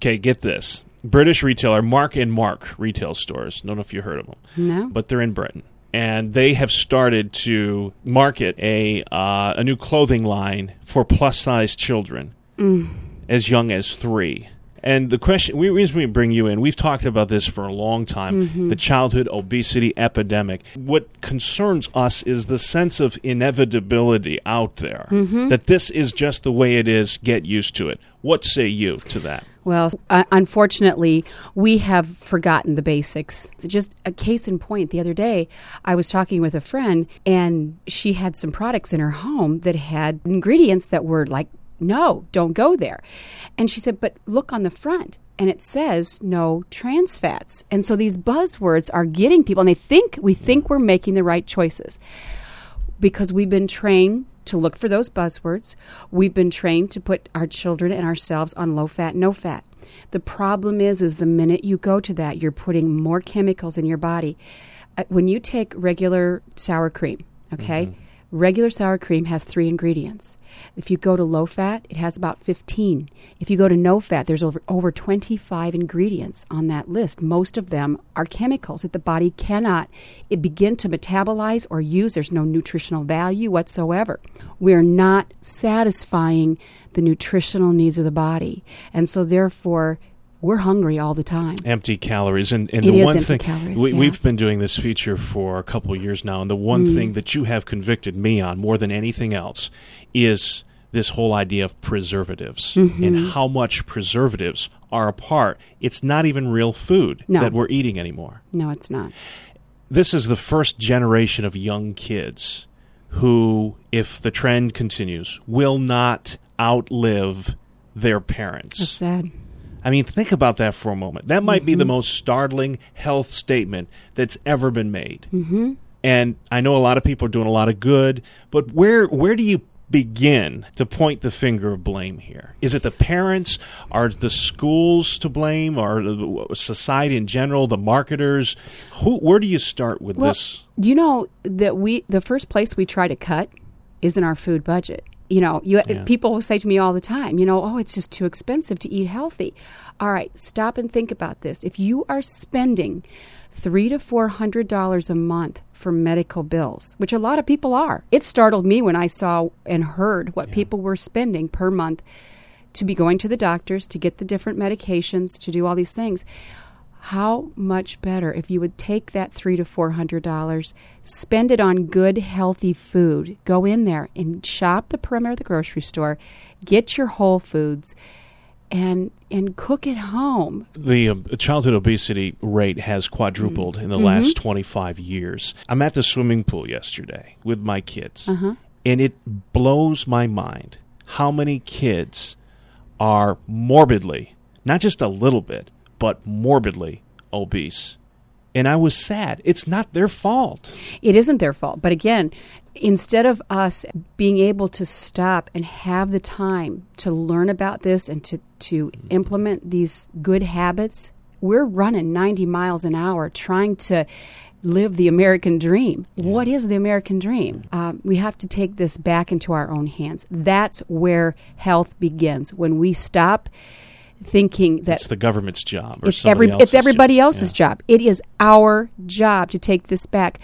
Okay, get this. British retailer Mark and Mark retail stores. Don't know if you heard of them. No. But they're in Britain. And they have started to market a new clothing line for plus-size children as young as 3. And the question, the reason we bring you in, we've talked about this for a long time, the childhood obesity epidemic. What concerns us is the sense of inevitability out there, that this is just the way it is, get used to it. What say you to that? Well, unfortunately, we have forgotten the basics. Just a case in point, the other day, I was talking with a friend, and she had some products in her home that had ingredients that were like, no, don't go there. And she said, but look on the front, and it says no trans fats. And so these buzzwords are getting people, and we think we're making the right choices. Because we've been trained to look for those buzzwords. We've been trained to put our children and ourselves on low fat, no fat. The problem is the minute you go to that, you're putting more chemicals in your body. When you take regular sour cream, okay, regular sour cream has 3 ingredients. If you go to low fat, it has about 15. If you go to no fat, there's over 25 ingredients on that list. Most of them are chemicals that the body cannot begin to metabolize or use. There's no nutritional value whatsoever. We're not satisfying the nutritional needs of the body. And so therefore, we're hungry all the time. Empty calories. And it the is one empty thing, calories, we've been doing this feature for a couple of years now, and the one thing that you have convicted me on more than anything else is this whole idea of preservatives and how much preservatives are a part. It's not even real food that we're eating anymore. No, it's not. This is the first generation of young kids who, if the trend continues, will not outlive their parents. That's sad. I mean, think about that for a moment. That might be the most startling health statement that's ever been made. And I know a lot of people are doing a lot of good, but where do you begin to point the finger of blame here? Is it the parents? Are the schools to blame? Or the society in general, the marketers? Where do you start with this? You know that the first place we try to cut is in our food budget. You know, people will say to me all the time, it's just too expensive to eat healthy. All right, stop and think about this. If you are spending $300 to $400 a month for medical bills, which a lot of people are, it startled me when I saw and heard what people were spending per month to be going to the doctors, to get the different medications, to do all these things. How much better if you would take that $300 to $400, spend it on good, healthy food. Go in there and shop the perimeter of the grocery store, get your whole foods, and cook at home. The childhood obesity rate has quadrupled in the last 25 years. I'm at the swimming pool yesterday with my kids, and it blows my mind how many kids are morbidly, not just a little bit, but morbidly obese. And I was sad. It's not their fault. It isn't their fault. But again, instead of us being able to stop and have the time to learn about this and to implement these good habits, we're running 90 miles an hour trying to live the American dream. Yeah. What is the American dream? We have to take this back into our own hands. That's where health begins. When we stop thinking that it's the government's job or it's everybody else's job. It is our job to take this back.